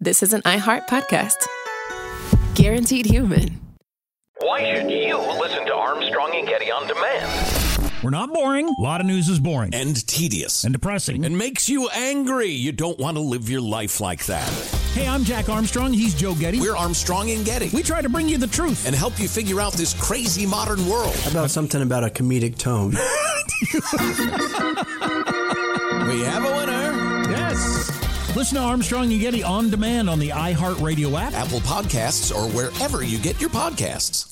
this is an iHeart podcast. Guaranteed human. Why should you listen to Armstrong and Getty on demand? We're not boring. A lot of news is boring. And tedious. And depressing. And makes you angry. You don't want to live your life like that. Hey, I'm Jack Armstrong. He's Joe Getty. We're Armstrong and Getty. We try to bring you the truth. And help you figure out this crazy modern world. How about something about a comedic tone? We have a winner. Yes. Listen to Armstrong and Getty on demand on the iHeartRadio app, Apple Podcasts, or wherever you get your podcasts.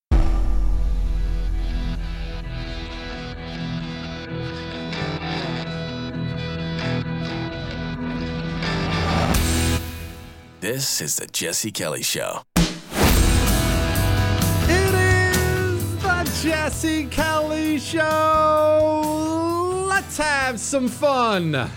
This is the Jesse Kelly Show. It is the Jesse Kelly Show. Let's have some fun.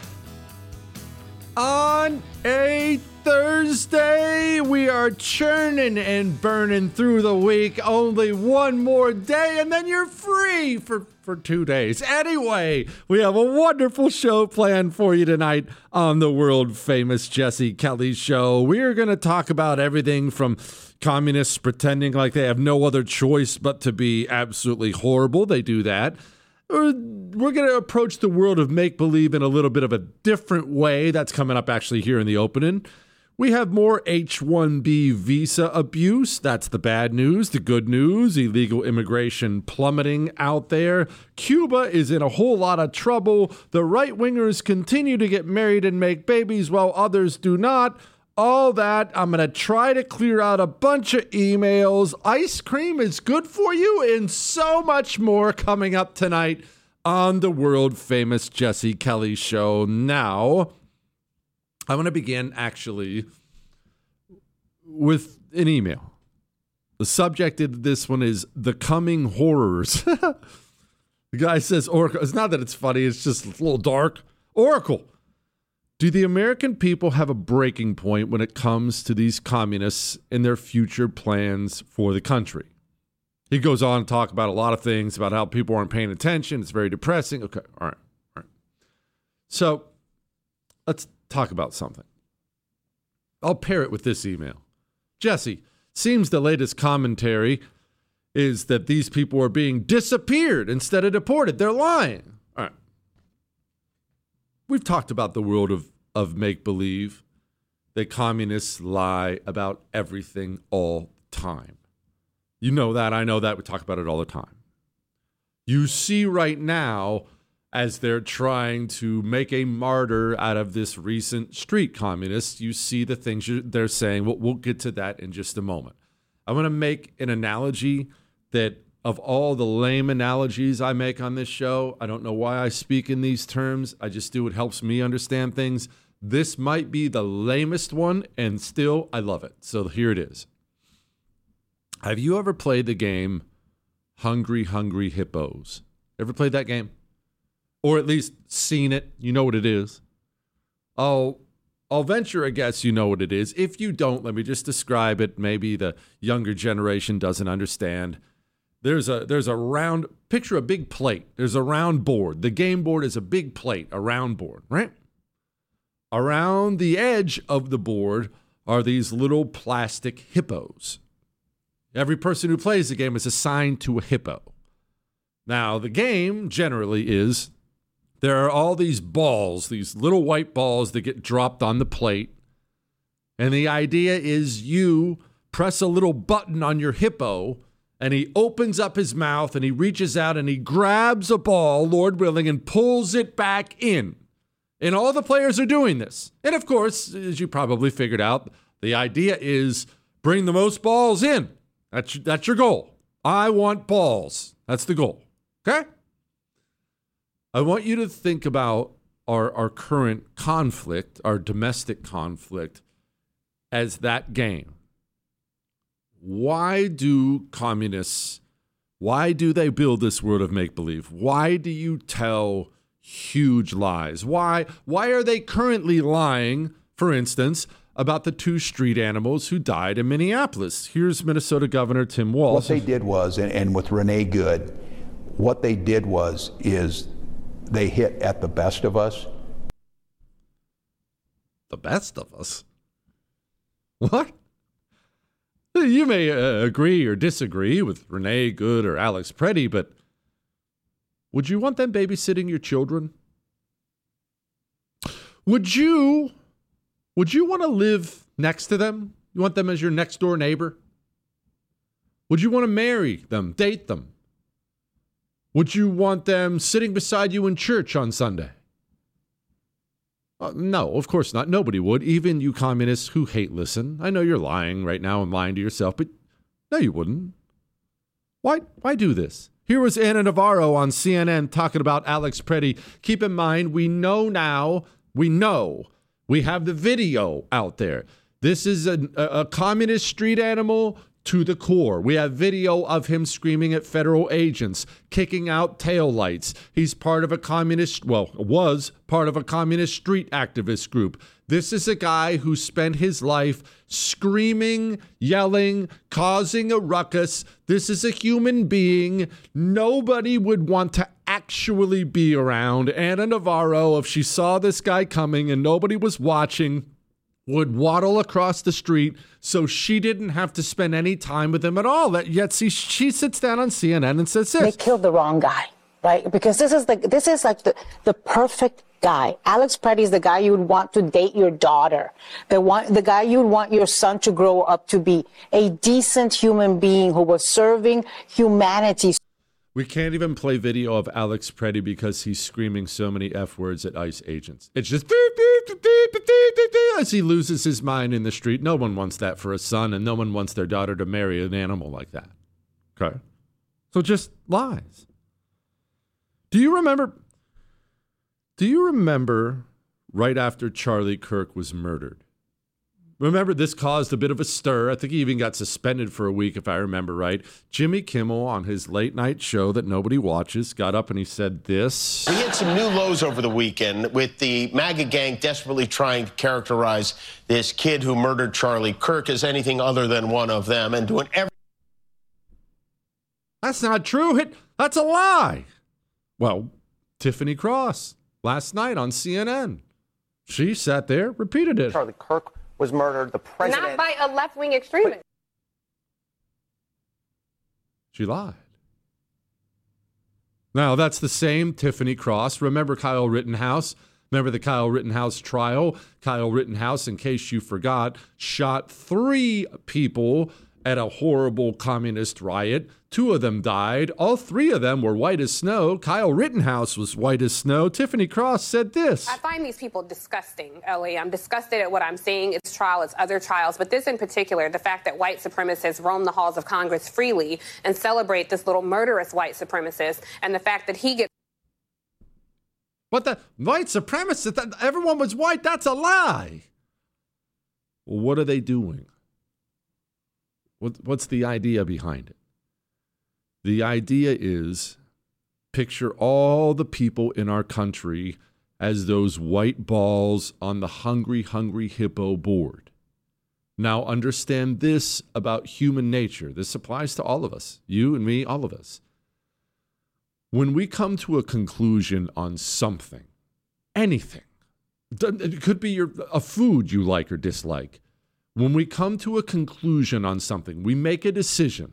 On a Thursday, we are churning and burning through the week. Only one more day, and then you're free for 2 days. Anyway, we have a wonderful show planned for you tonight on the world-famous Jesse Kelly Show. We are going to talk about everything from communists pretending like they have no other choice but to be absolutely horrible. They do that. We're going to approach the world of make-believe in a little bit of a different way. That's coming up actually here in the opening. We have more H-1B visa abuse. That's the bad news. The good news, illegal immigration plummeting out there. Cuba is in a whole lot of trouble. The right-wingers continue to get married and make babies while others do not. All that, I'm going to try to clear out a bunch of emails. Ice cream is good for you, and so much more coming up tonight on the world-famous Jesse Kelly Show. Now, I'm going to begin, actually, with an email. The subject of this one is The Coming Horrors. The guy says, Oracle. It's not that it's funny, it's just a little dark. Oracle. Do the American people have a breaking point when it comes to these communists and their future plans for the country? He goes on to talk about a lot of things, about how people aren't paying attention. It's very depressing. Okay, all right. So let's talk about something. I'll pair it with this email. Jesse, seems the latest commentary is that these people are being disappeared instead of deported. They're lying. All right. We've talked about the world of make-believe, that communists lie about everything all the time. You know that. I know that. We talk about it all the time. You see right now, as they're trying to make a martyr out of this recent street communist, you see the things they're saying. We'll get to that in just a moment. I'm going to make an analogy that, of all the lame analogies I make on this show, I don't know why I speak in these terms. I just do. It helps me understand things. This might be the lamest one, and still, I love it. So here it is. Have you ever played the game Hungry, Hungry Hippos? Ever played that game? Or at least seen it? You know what it is. I'll venture a guess you know what it is. If you don't, let me just describe it. Maybe the younger generation doesn't understand. There's a round, picture a big plate. There's a round board. The game board is a big plate, a round board, right? Around the edge of the board are these little plastic hippos. Every person who plays the game is assigned to a hippo. Now, the game generally is there are all these balls, these little white balls that get dropped on the plate. And the idea is you press a little button on your hippo, and he opens up his mouth and he reaches out and he grabs a ball, Lord willing, and pulls it back in. And all the players are doing this. And of course, as you probably figured out, the idea is bring the most balls in. That's your goal. I want balls. That's the goal. Okay? I want you to think about our current conflict, our domestic conflict, as that game. Why do communists, why do they build this world of make-believe? Why do you tell huge lies? Why are they currently lying, for instance, about the 2 street animals who died in Minneapolis? Here's Minnesota Governor Tim Walz. What they did was, and with Renee Good, what they did is they hit at the best of us. The best of us? What? You may agree or disagree with Renee Good or Alex Preddy, but would you want them babysitting your children? Would you want to live next to them? You want them as your next door neighbor? Would you want to marry them, date them? Would you want them sitting beside you in church on Sunday? No, of course not. Nobody would. Even you communists who hate listen. I know you're lying right now and lying to yourself, but no, you wouldn't. Why do this? Here was Ana Navarro on CNN talking about Alex Preddy. Keep in mind, we know we have the video out there. This is a communist street animal to the core. We have video of him screaming at federal agents, kicking out taillights. He's part of a communist, was part of a communist street activist group. This is a guy who spent his life screaming, yelling, causing a ruckus. This is a human being nobody would want to actually be around. Ana Navarro, if she saw this guy coming and nobody was watching, would waddle across the street so she didn't have to spend any time with him at all. Yet she sits down on CNN and says this. They killed the wrong guy, right? Because this is like the perfect guy. Alex Preddy is the guy you would want to date your daughter. The guy you would want your son to grow up to be, a decent human being who was serving humanity. We can't even play video of Alex Preddy because he's screaming so many F words at ICE agents. It's just beep, beep, beep, beep, beep, beep, beep, as he loses his mind in the street. No one wants that for a son, and no one wants their daughter to marry an animal like that. Okay? So just lies. Do you remember right after Charlie Kirk was murdered? Remember, this caused a bit of a stir. I think he even got suspended for a week, if I remember right. Jimmy Kimmel, on his late night show that nobody watches, got up and he said this. We hit some new lows over the weekend with the MAGA gang desperately trying to characterize this kid who murdered Charlie Kirk as anything other than one of them and doing everything. That's not true. That's a lie. Well, Tiffany Cross, last night on CNN. She sat there, repeated it. Charlie Kirk was murdered. The president. Not by a left-wing extremist. She lied. Now, that's the same Tiffany Cross. Remember Kyle Rittenhouse? Remember the Kyle Rittenhouse trial? Kyle Rittenhouse, in case you forgot, shot 3 people at a horrible communist riot. 2 of them died. All 3 of them were white as snow. Kyle Rittenhouse was white as snow. Tiffany Cross said this. I find these people disgusting, Ellie. I'm disgusted at what I'm seeing. It's trial, it's other trials. But this in particular, the fact that white supremacists roam the halls of Congress freely and celebrate this little murderous white supremacist, and the fact that he gets... But the white supremacist, everyone was white, that's a lie. Well, what are they doing? What's the idea behind it? The idea is picture all the people in our country as those white balls on the hungry, hungry hippo board. Now understand this about human nature. This applies to all of us, you and me, all of us. When we come to a conclusion on something, anything, it could be a food you like or dislike. When we come to a conclusion on something, we make a decision.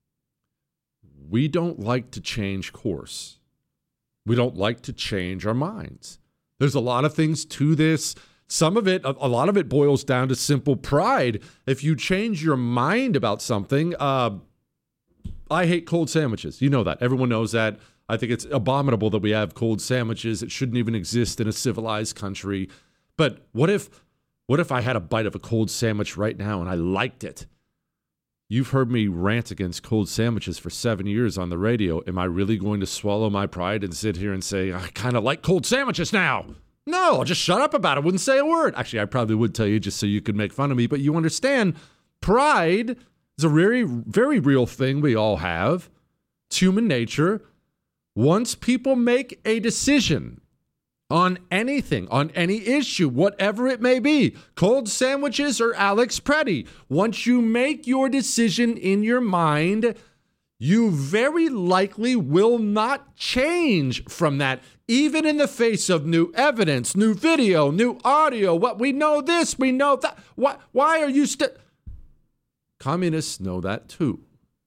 We don't like to change course. We don't like to change our minds. There's a lot of things to this. Some of it, a lot of it boils down to simple pride. If you change your mind about something, I hate cold sandwiches. You know that. Everyone knows that. I think it's abominable that we have cold sandwiches. It shouldn't even exist in a civilized country. But what if I had a bite of a cold sandwich right now and I liked it? You've heard me rant against cold sandwiches for 7 years on the radio. Am I really going to swallow my pride and sit here and say, I kind of like cold sandwiches now? No, I'll just shut up about it. Wouldn't say a word. Actually, I probably would tell you just so you could make fun of me. But you understand, pride is a very, very real thing we all have. It's human nature. Once people make a decision on anything, on any issue, whatever it may be, cold sandwiches or Alex Preddy, once you make your decision in your mind, you very likely will not change from that, even in the face of new evidence, new video, new audio. What we know this, we know that. Why are you still? Communists know that too.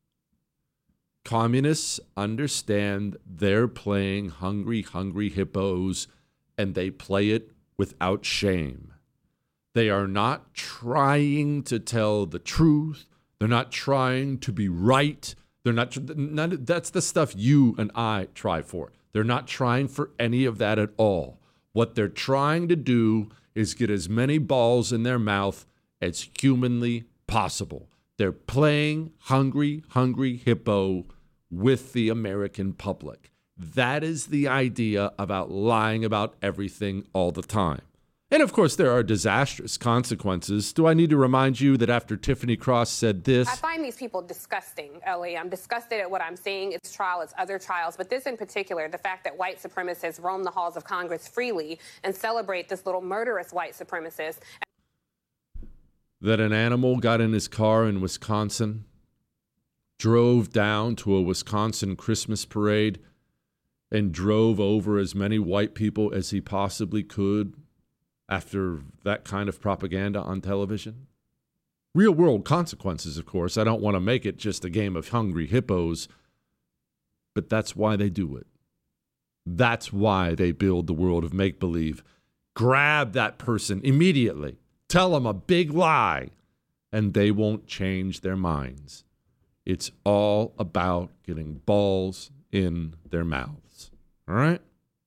Communists understand they're playing hungry hippos, and they play it without shame. They are not trying to tell the truth. They're not trying to be right. That's the stuff you and I try for. They're not trying for any of that at all. What they're trying to do is get as many balls in their mouth as humanly possible. They're playing hungry hippo with the American public. That is the idea about lying about everything all the time. And of course, there are disastrous consequences. Do I need to remind you that after Tiffany Cross said this? I find these people disgusting, Ellie. I'm disgusted at what I'm seeing. It's trial, it's other trials. But this in particular, the fact that white supremacists roam the halls of Congress freely and celebrate this little murderous white supremacist. That an animal got in his car in Wisconsin, drove down to a Wisconsin Christmas parade, and drove over as many white people as he possibly could after that kind of propaganda on television? Real world consequences, of course. I don't want to make it just a game of hungry hippos, but that's why they do it. That's why they build the world of make-believe. Grab that person immediately. Tell them a big lie, and they won't change their minds. It's all about getting balls in their mouths. All right?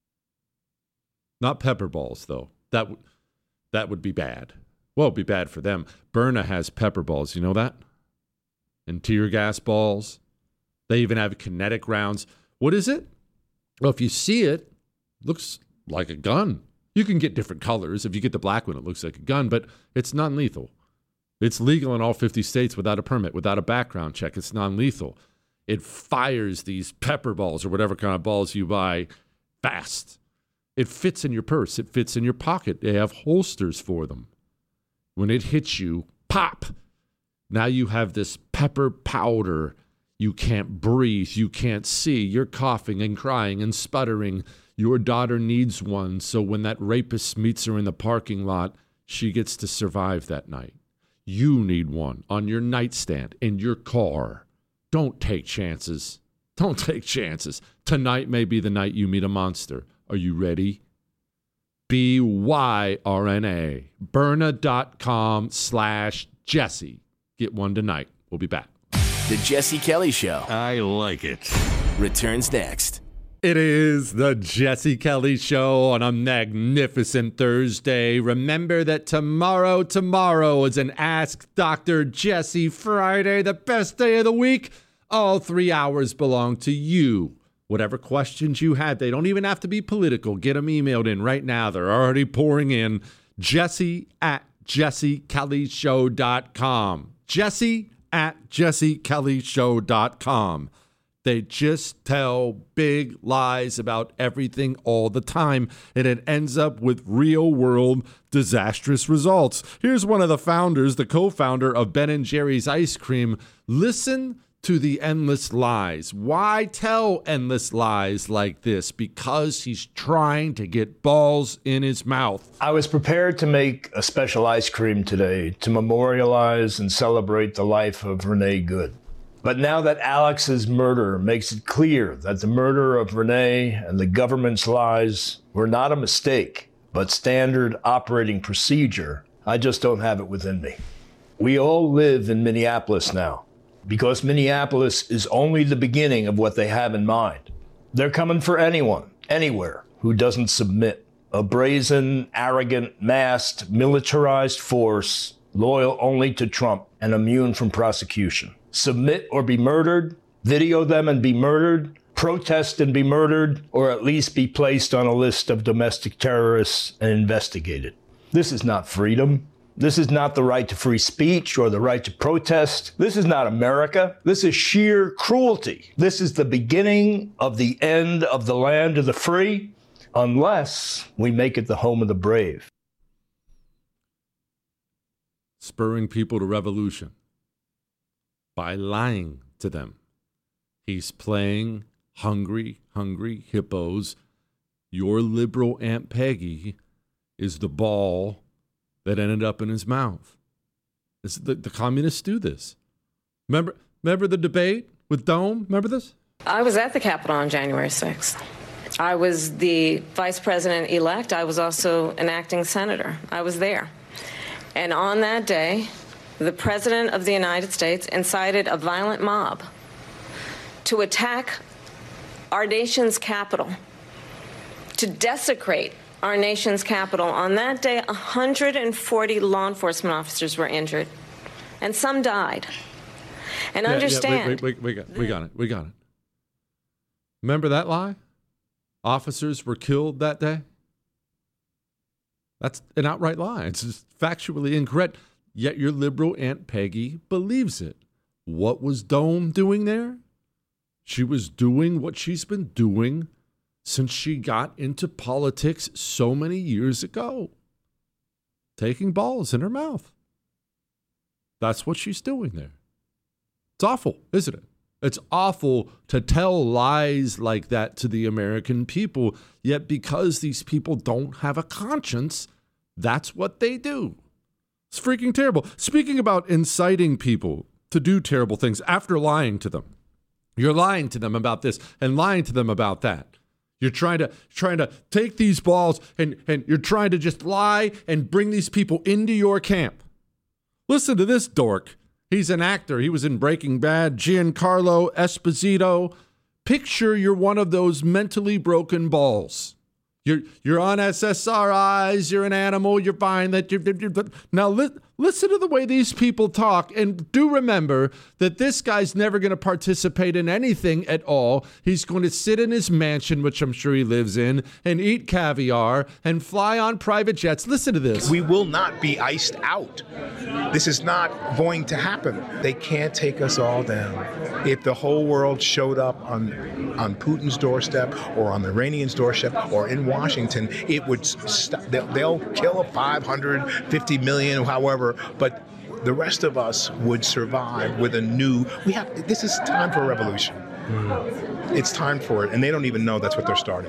Not pepper balls, though. That would be bad. Well, it'd be bad for them. Berna has pepper balls. You know that? And tear gas balls. They even have kinetic rounds. What is it? Well, if you see it, looks like a gun. You can get different colors. If you get the black one, it looks like a gun, but it's non-lethal. It's legal in all 50 states without a permit, without a background check. It's non-lethal. It fires these pepper balls or whatever kind of balls you buy fast. It fits in your purse. It fits in your pocket. They have holsters for them. When it hits you, pop. Now you have this pepper powder. You can't breathe. You can't see. You're coughing and crying and sputtering. Your daughter needs one, so when that rapist meets her in the parking lot, she gets to survive that night. You need one on your nightstand, in your car. Don't take chances. Don't take chances. Tonight may be the night you meet a monster. Are you ready? BYRNA. Berna.com/Jesse. Get one tonight. We'll be back. The Jesse Kelly Show. I like it. Returns next. It is the Jesse Kelly Show on a magnificent Thursday. Remember that tomorrow is an Ask Dr. Jesse Friday, the best day of the week. All 3 hours belong to you. Whatever questions you had, they don't even have to be political. Get them emailed in right now. They're already pouring in. Jesse@jessekellyshow.com. Jesse@jessekellyshow.com. They just tell big lies about everything all the time, and it ends up with real-world disastrous results. Here's one of the founders, the co-founder of Ben & Jerry's Ice Cream. Listen to the endless lies. Why tell endless lies like this? Because he's trying to get balls in his mouth. I was prepared to make a special ice cream today to memorialize and celebrate the life of Renee Good. But now that Alex's murder makes it clear that the murder of Renee and the government's lies were not a mistake, but standard operating procedure, I just don't have it within me. We all live in Minneapolis now, because Minneapolis is only the beginning of what they have in mind. They're coming for anyone, anywhere, who doesn't submit. A brazen, arrogant, masked, militarized force, loyal only to Trump and immune from prosecution. Submit or be murdered, video them and be murdered, protest and be murdered, or at least be placed on a list of domestic terrorists and investigated. This is not freedom. This is not the right to free speech or the right to protest. This is not America. This is sheer cruelty. This is the beginning of the end of the land of the free, unless we make it the home of the brave. Spurring people to revolution by lying to them. He's playing Hungry, Hungry Hippos. Your liberal Aunt Peggy is the ball that ended up in his mouth. The communists do this. Remember the debate with Dome? Remember this? I was at the Capitol on January 6th. I was the vice president-elect. I was also an acting senator. I was there. And on that day, the president of the United States incited a violent mob to attack our nation's capital, to desecrate our nation's capital. On that day, 140 law enforcement officers were injured, and some died. And understand... Wait, we got it. Remember that lie? Officers were killed that day? That's an outright lie. It's just factually incorrect. Yet your liberal Aunt Peggy believes it. What was Dome doing there? She was doing what she's been doing since she got into politics so many years ago. Taking balls in her mouth. That's what she's doing there. It's awful, isn't it? It's awful to tell lies like that to the American people, yet because these people don't have a conscience, that's what they do. It's freaking terrible. Speaking about inciting people to do terrible things after lying to them. You're lying to them about this and lying to them about that. You're trying to take these balls and you're trying to just lie and bring these people into your camp. Listen to this dork. He's an actor. He was in Breaking Bad. Giancarlo Esposito. Picture you're one of those mentally broken balls. You're on SSRIs. You're an animal. You're fine. Now listen to the way these people talk, and do remember that this guy's never going to participate in anything at all. He's going to sit in his mansion, which I'm sure he lives in, and eat caviar and fly on private jets. Listen to this. We will not be iced out. This is not going to happen. They can't take us all down. If the whole world showed up on Putin's doorstep or on the Iranians' doorstep or in Washington, it would stop. They'll kill 550 million, however, but the rest of us would survive with a new. This is time for a revolution. It's time for it, and they don't even know that's what they're starting.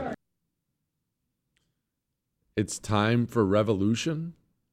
It's time for revolution?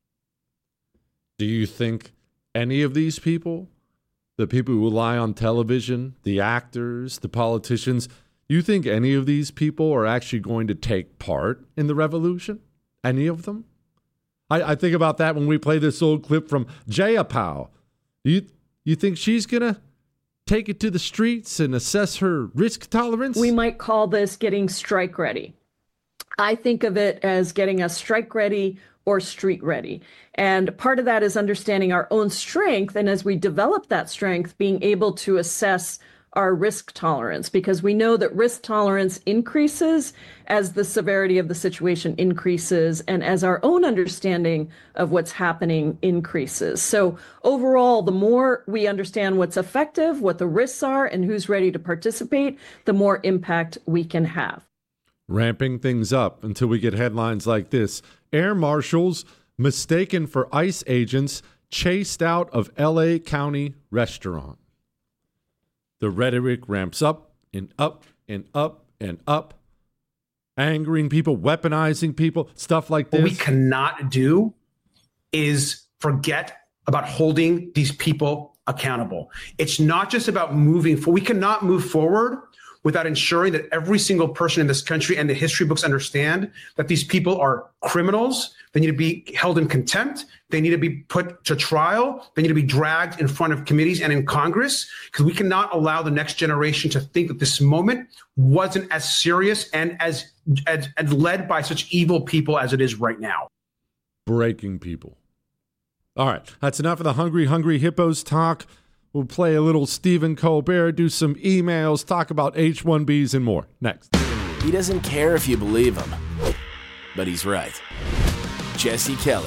Do you think any of these people, the people who lie on television, the actors, the politicians, you think any of these people are actually going to take part in the revolution? Any of them? I think about that when we play this old clip from Jayapal. You think she's going to take it to the streets and assess her risk tolerance? We might call this getting strike ready. I think of it as getting us strike ready or street ready. And part of that is understanding our own strength. And as we develop that strength, being able to assess our risk tolerance, because we know that risk tolerance increases as the severity of the situation increases and as our own understanding of what's happening increases. So overall, the more we understand what's effective, what the risks are, and who's ready to participate, the more impact we can have. Ramping things up until we get headlines like this. Air marshals mistaken for ICE agents chased out of LA County restaurant. The rhetoric ramps up and up and up and up, angering people, weaponizing people, stuff like this. What we cannot do is forget about holding these people accountable. It's not just about moving forward. We cannot move forward without ensuring that every single person in this country and the history books understand that these people are criminals. They need to be held in contempt. They need to be put to trial. They need to be dragged in front of committees and in Congress, because we cannot allow the next generation to think that this moment wasn't as serious and as led by such evil people as it is right now. Breaking people. All right, that's enough of the Hungry, Hungry Hippos talk. We'll play a little Stephen Colbert, do some emails, talk about H-1Bs and more. Next. He doesn't care if you believe him, but he's right. Jesse Kelly.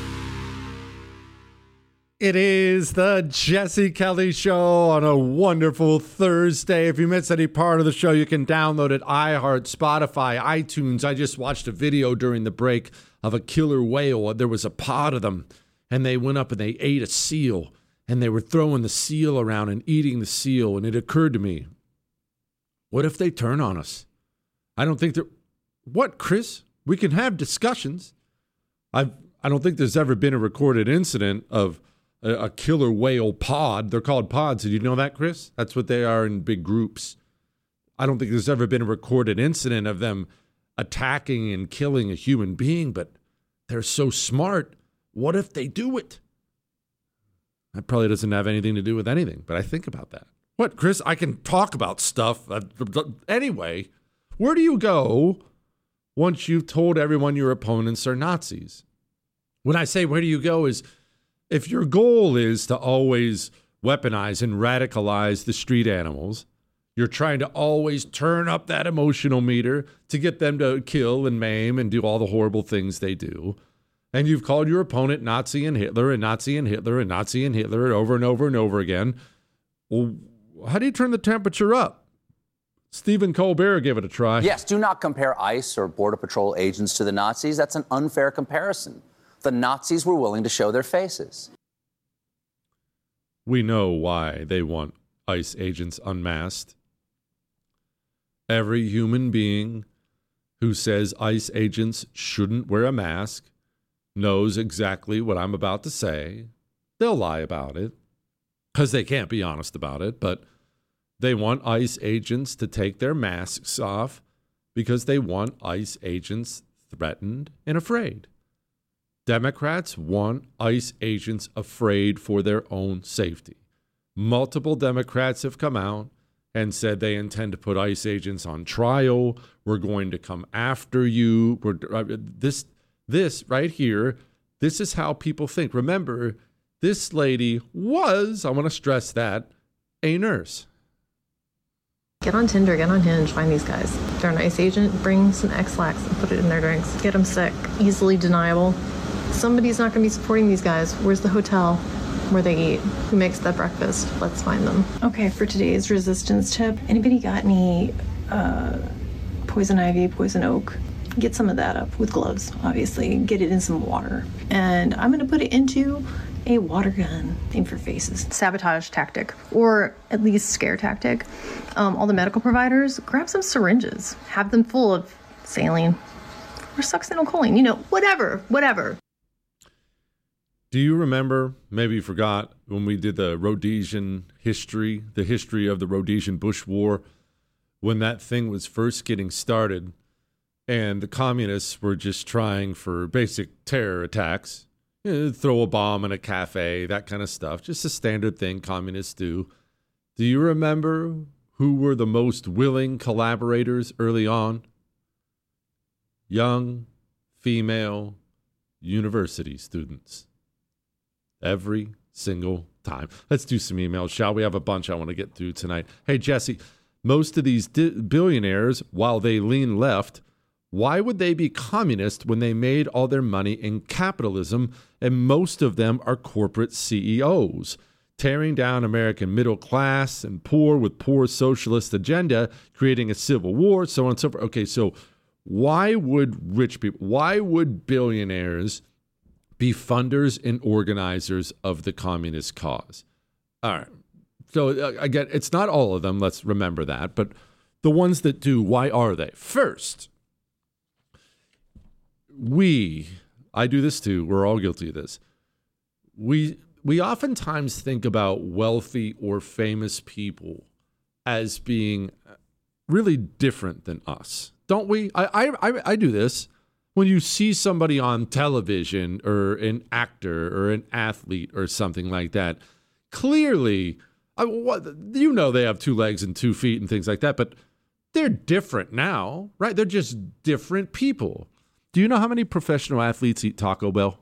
It is the Jesse Kelly Show on a wonderful Thursday. If you missed any part of the show, you can download it, iHeart, Spotify, iTunes. I just watched a video during the break of a killer whale. There was a pod of them, and they went up and they ate a seal. And they were throwing the seal around and eating the seal. And it occurred to me, What if they turn on us? I don't think what, Chris? We can have discussions. I don't think there's ever been a recorded incident of a killer whale pod. They're called pods. Did you know that, Chris? That's what they are in big groups. I don't think there's ever been a recorded incident of them attacking and killing a human being, but they're so smart. What if they do it? That probably doesn't have anything to do with anything, but I think about that. What, Chris? I can talk about stuff. Anyway, where do you go once you've told everyone your opponents are Nazis? When I say where do you go is if your goal is to always weaponize and radicalize the street animals, you're trying to always turn up that emotional meter to get them to kill and maim and do all the horrible things they do. And you've called your opponent Nazi and Hitler and Nazi and Hitler and Nazi and Hitler over and over and over again. Well, how do you turn the temperature up? Stephen Colbert gave it a try. Yes, do not compare ICE or Border Patrol agents to the Nazis. That's an unfair comparison. The Nazis were willing to show their faces. We know why they want ICE agents unmasked. Every human being who says ICE agents shouldn't wear a mask knows exactly what I'm about to say. They'll lie about it because they can't be honest about it, but they want ICE agents to take their masks off because they want ICE agents threatened and afraid. Democrats want ICE agents afraid for their own safety. Multiple Democrats have come out and said they intend to put ICE agents on trial. We're going to come after you. This right here, this is how people think. Remember, this lady was, I want to stress that, a nurse. Get on Tinder, get on Hinge, find these guys. If they're an ICE agent, bring some X-Lax and put it in their drinks. Get them sick, easily deniable. Somebody's not going to be supporting these guys. Where's the hotel where they eat? Who makes that breakfast? Let's find them. Okay, for today's resistance tip, anybody got any poison ivy, poison oak? Get some of that up with gloves, obviously. Get it in some water. And I'm going to put it into a water gun. Aim for faces. Sabotage tactic, or at least scare tactic. All the medical providers, grab some syringes. Have them full of saline or succinylcholine. Whatever. Do you remember, maybe you forgot, when we did the Rhodesian history, the history of the Rhodesian Bush War, when that thing was first getting started and the communists were just trying for basic terror attacks, throw a bomb in a cafe, that kind of stuff, just a standard thing communists do. Do you remember who were the most willing collaborators early on? Young, female, university students. Every single time. Let's do some emails, shall we? Have a bunch I want to get through tonight. Hey, Jesse, most of these billionaires, while they lean left, why would they be communist when they made all their money in capitalism and most of them are corporate CEOs? Tearing down American middle class and poor with poor socialist agenda, creating a civil war, so on and so forth. Okay, so why would rich people, why would billionaires be funders and organizers of the communist cause? All right. So again, it's not all of them. Let's remember that. But the ones that do, why are they? First, I do this too. We're all guilty of this. We oftentimes think about wealthy or famous people as being really different than us, don't we? I do this. When you see somebody on television or an actor or an athlete or something like that, clearly, they have 2 legs and 2 feet and things like that, but they're different now, right? They're just different people. Do you know how many professional athletes eat Taco Bell?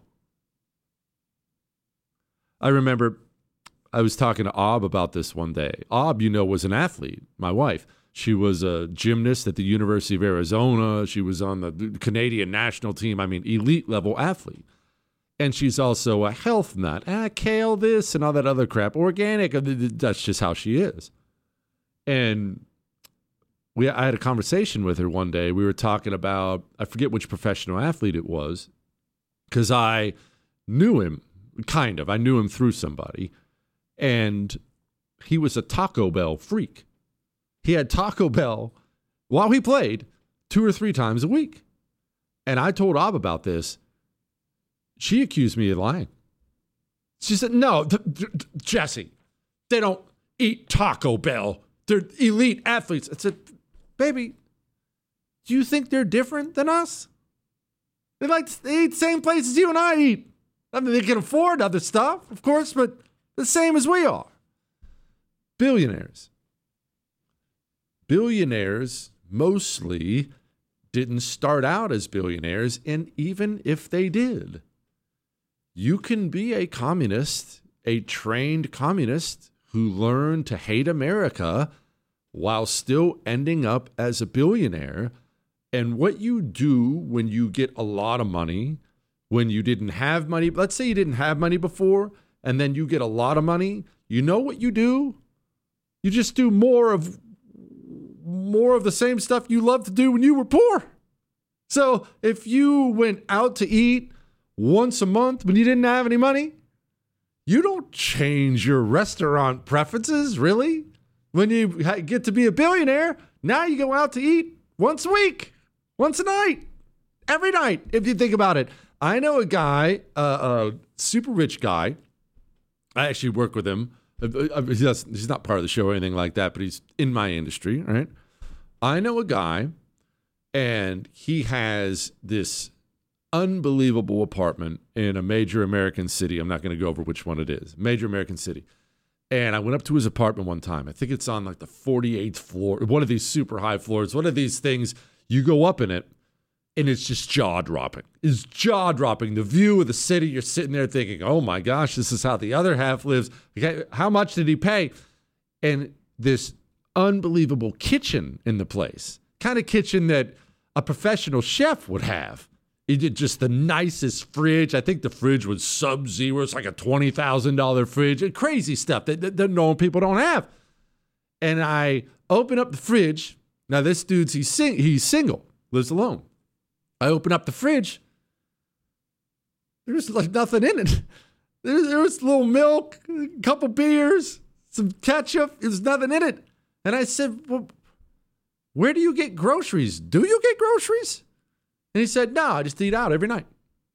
I remember I was talking to Ob about this one day. Ob, was an athlete, my wife. She was a gymnast at the University of Arizona. She was on the Canadian national team. Elite level athlete. And she's also a health nut. Kale this and all that other crap. Organic. That's just how she is. And I had a conversation with her one day. We were talking about, I forget which professional athlete it was, because I knew him, kind of. I knew him through somebody. And he was a Taco Bell freak. he had Taco Bell while he played 2 or 3 times a week. And I told Ab about this. She accused me of lying. She said, no, Jesse, they don't eat Taco Bell. They're elite athletes. I said, baby, do you think they're different than us? They eat the same places you and I eat. I mean, they can afford other stuff, of course, but the same as we are. Billionaires. Billionaires mostly didn't start out as billionaires, and even if they did, you can be a communist, a trained communist who learned to hate America while still ending up as a billionaire. And what you do when you get a lot of money, when you didn't have money, let's say you didn't have money before, and then you get a lot of money, you know what you do? You just do more of the same stuff you loved to do when you were poor. So if you went out to eat once a month when you didn't have any money, you don't change your restaurant preferences, really. When you get to be a billionaire, now you go out to eat once a week, once a night, every night, if you think about it. I know a guy, a super rich guy. I actually work with him. He's not part of the show or anything like that, but he's in my industry, right? I know a guy, and he has this unbelievable apartment in a major American city. I'm not going to go over which one it is. Major American city. And I went up to his apartment one time. I think it's on like the 48th floor, one of these super high floors, one of these things. You go up in it, and it's just jaw-dropping. It's jaw-dropping. The view of the city, you're sitting there thinking, oh my gosh, this is how the other half lives. Okay, how much did he pay? And this unbelievable kitchen in the place, kind of kitchen that a professional chef would have. He did just the nicest fridge. I think the fridge was Sub-Zero. It's like a $20,000 fridge. Crazy stuff that normal people don't have. And I open up the fridge. Now, this dude's, he's single, lives alone. I open up the fridge. There's like nothing in it. There was a little milk, a couple beers, some ketchup. There's nothing in it. And I said, well, where do you get groceries? Do you get groceries? And he said, no, I just eat out every night.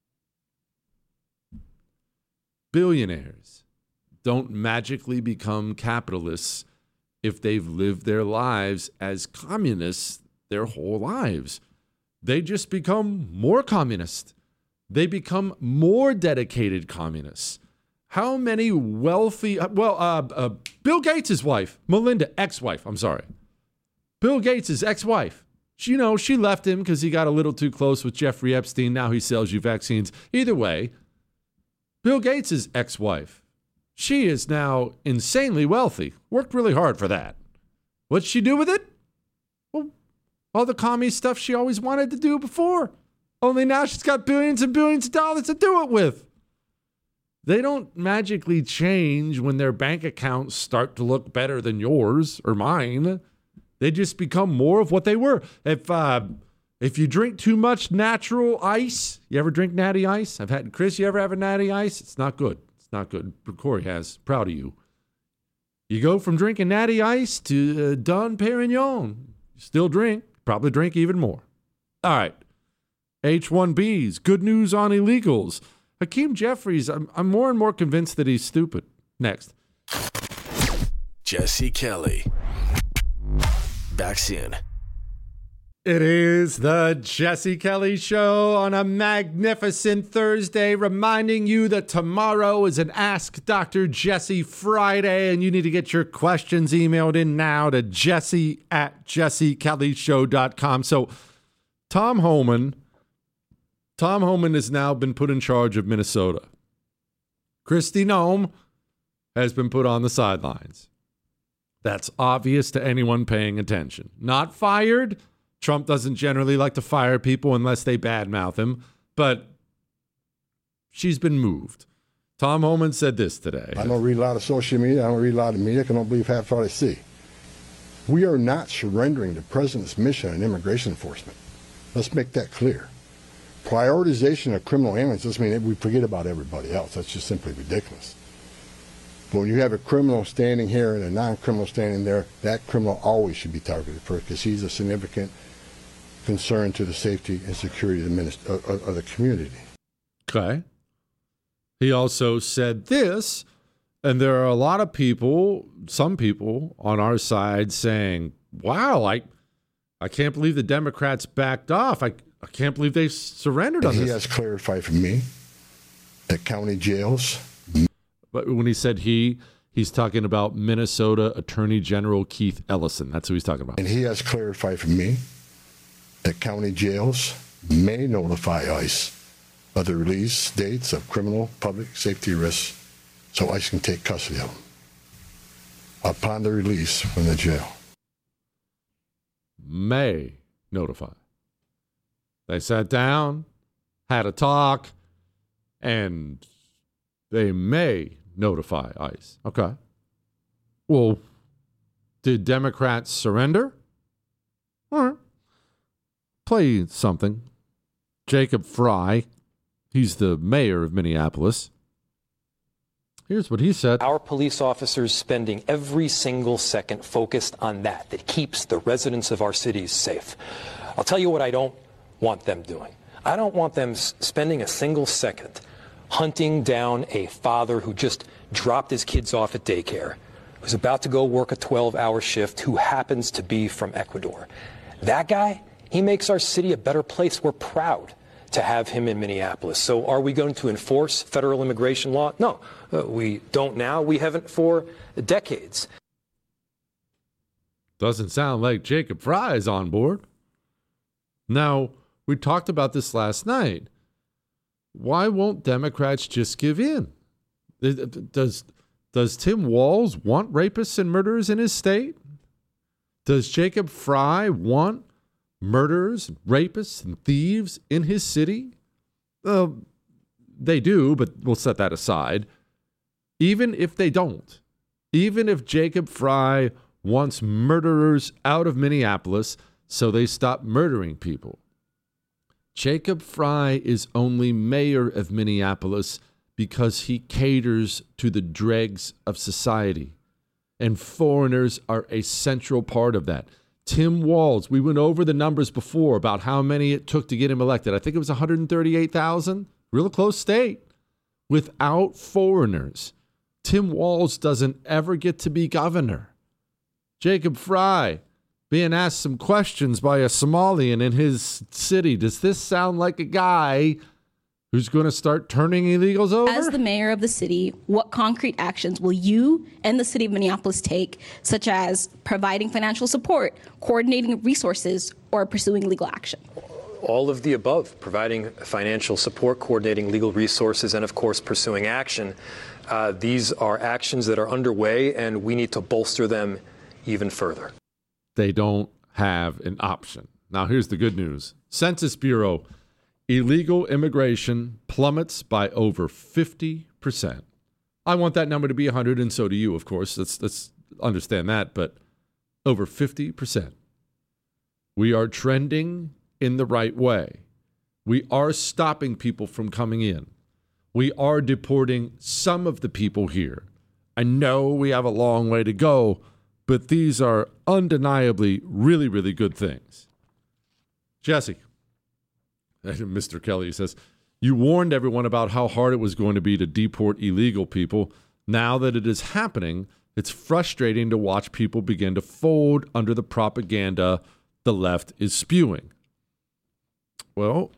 Billionaires don't magically become capitalists if they've lived their lives as communists their whole lives. They just become more communist. They become more dedicated communists. How many wealthy, Bill Gates' wife, Melinda, ex-wife, I'm sorry. Bill Gates' ex-wife. She left him because he got a little too close with Jeffrey Epstein. Now he sells you vaccines. Either way, Bill Gates' ex-wife, she is now insanely wealthy. Worked really hard for that. What'd she do with it? Well, all the commie stuff she always wanted to do before. Only now she's got billions and billions of dollars to do it with. They don't magically change when their bank accounts start to look better than yours or mine. They just become more of what they were. If you drink too much natural ice, you ever drink natty ice? Chris, you ever have a natty ice? It's not good. It's not good. Corey has. Proud of you. You go from drinking natty ice to Dom Perignon. You still drink. Probably drink even more. All right. H-1Bs. Good news on illegals. Hakeem Jeffries, I'm more and more convinced that he's stupid. Next. Jesse Kelly. Back soon. It is the Jesse Kelly Show on a magnificent Thursday, reminding you that tomorrow is an Ask Dr. Jesse Friday, and you need to get your questions emailed in now to jesse@jessekellyshow.com. So Tom Homan has now been put in charge of Minnesota. Kristi Noem has been put on the sidelines. That's obvious to anyone paying attention. Not fired. Trump doesn't generally like to fire people unless they badmouth him, but she's been moved. Tom Homan said this today. I don't read a lot of social media. I don't read a lot of media. I don't believe half what I see. We are not surrendering the president's mission in immigration enforcement. Let's make that clear. Prioritization of criminal aliens doesn't mean that we forget about everybody else. That's just simply ridiculous. But when you have a criminal standing here and a non-criminal standing there, that criminal always should be targeted first because he's a significant concern to the safety and security of the community. Okay. He also said this, and there are a lot of people, some people on our side saying, wow, I can't believe the Democrats backed off. I can't believe they surrendered on this. He has clarified for me that county jails. But when he said he's talking about Minnesota Attorney General Keith Ellison. That's who he's talking about. And he has clarified for me that county jails may notify ICE of the release dates of criminal public safety risks so ICE can take custody of them upon the release from the jail. May notify. They sat down, had a talk, and they may notify ICE. Okay. Well, did Democrats surrender? All right. Play something. Jacob Fry, he's the mayor of Minneapolis. Here's what he said. Our police officers spending every single second focused on that keeps the residents of our cities safe. I'll tell you what I don't want them doing. I don't want them spending a single second hunting down a father who just dropped his kids off at daycare, who's about to go work a 12-hour shift, who happens to be from Ecuador. That guy, he makes our city a better place. We're proud to have him in Minneapolis. So are we going to enforce federal immigration law? No, we don't now. We haven't for decades. Doesn't sound like Jacob Fry is on board. Now, we talked about this last night. Why won't Democrats just give in? Does Tim Walz want rapists and murderers in his state? Does Jacob Fry want murderers, rapists, and thieves in his city? They do, but we'll set that aside. Even if they don't, even if Jacob Fry wants murderers out of Minneapolis so they stop murdering people, Jacob Fry is only mayor of Minneapolis because he caters to the dregs of society, and foreigners are a central part of that. Tim Walz, we went over the numbers before about how many it took to get him elected. I think it was 138,000, real close state. Without foreigners, Tim Walz doesn't ever get to be governor. Jacob Fry being asked some questions by a Somalian in his city. Does this sound like a guy who's going to start turning illegals over? As the mayor of the city, what concrete actions will you and the city of Minneapolis take, such as providing financial support, coordinating resources, or pursuing legal action? All of the above, providing financial support, coordinating legal resources, and of course pursuing action. These are actions that are underway, and we need to bolster them even further. They don't have an option. Now, here's the good news. Census Bureau, illegal immigration plummets by over 50%. I want that number to be 100, and so do you, of course. Let's understand that, but over 50%. We are trending in the right way. We are stopping people from coming in. We are deporting some of the people here. I know we have a long way to go, but these are undeniably really, really good things. Jesse, Mr. Kelly says, you warned everyone about how hard it was going to be to deport illegal people. Now that it is happening, it's frustrating to watch people begin to fold under the propaganda the left is spewing. Well,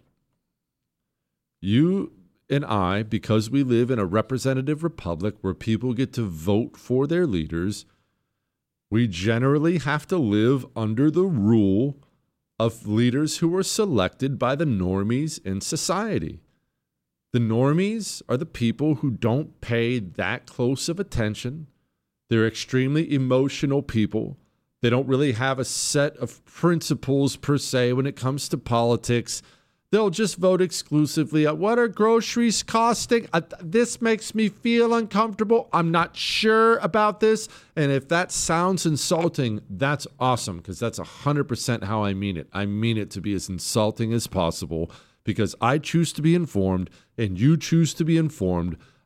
you and I, because we live in a representative republic where people get to vote for their leaders, we generally have to live under the rule of leaders who are selected by the normies in society. The normies are the people who don't pay that close of attention. They're extremely emotional people. They don't really have a set of principles per se when it comes to politics. They'll just vote exclusively at what are groceries costing? This makes me feel uncomfortable. I'm not sure about this. And if that sounds insulting, that's awesome, because that's 100% how I mean it. I mean it to be as insulting as possible, because I choose to be informed and you choose to be informed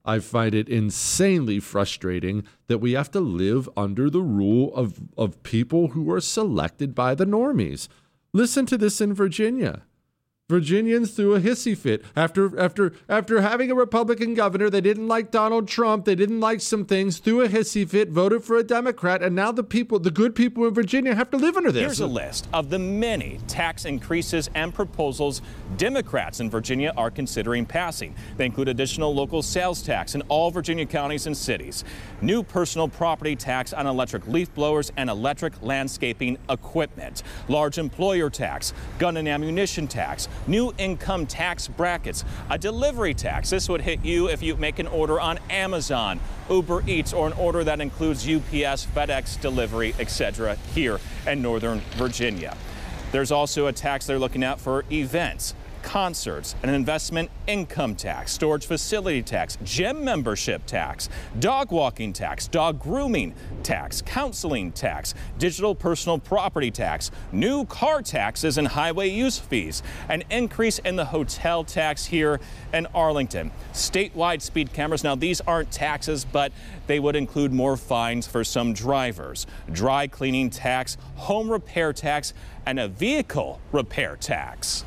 I find it insanely frustrating that we have to live under the rule of people who are selected by the normies. Listen to this in Virginia. Virginians threw a hissy fit after having a Republican governor. They didn't like Donald Trump. They didn't like some things, threw a hissy fit, voted for a Democrat, and now the good people in Virginia have to live under this. Here's a list of the many tax increases and proposals Democrats in Virginia are considering passing. They include additional local sales tax in all Virginia counties and cities, new personal property tax on electric leaf blowers and electric landscaping equipment, large employer tax, gun and ammunition tax, new income tax brackets, a delivery tax. This would hit you if you make an order on Amazon, Uber Eats, or an order that includes UPS, FedEx delivery, etc. here in Northern Virginia. There's also a tax they're looking at for events, concerts, an investment income tax, storage facility tax, gym membership tax, dog walking tax, dog grooming tax, counseling tax, digital personal property tax, new car taxes and highway use fees, an increase in the hotel tax here in Arlington, statewide speed cameras. Now, these aren't taxes, but they would include more fines for some drivers, dry cleaning tax, home repair tax, and a vehicle repair tax.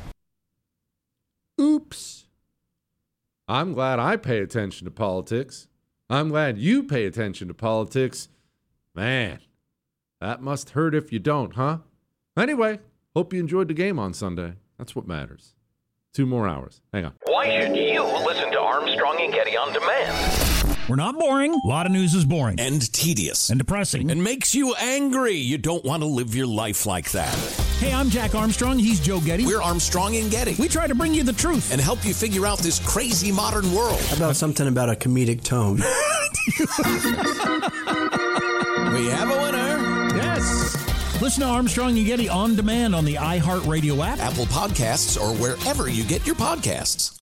Oops. I'm glad I pay attention to politics. I'm glad you pay attention to politics. Man, that must hurt if you don't, huh? Anyway, hope you enjoyed the game on Sunday. That's what matters. 2 more hours. Hang on. Why should you listen to Armstrong and Getty on demand? We're not boring. A lot of news is boring. And tedious. And depressing. And makes you angry. You don't want to live your life like that. Hey, I'm Jack Armstrong. He's Joe Getty. We're Armstrong and Getty. We try to bring you the truth. And help you figure out this crazy modern world. How about something about a comedic tone? We have a winner. Yes. Listen to Armstrong and Getty on demand on the iHeartRadio app, Apple Podcasts, or wherever you get your podcasts.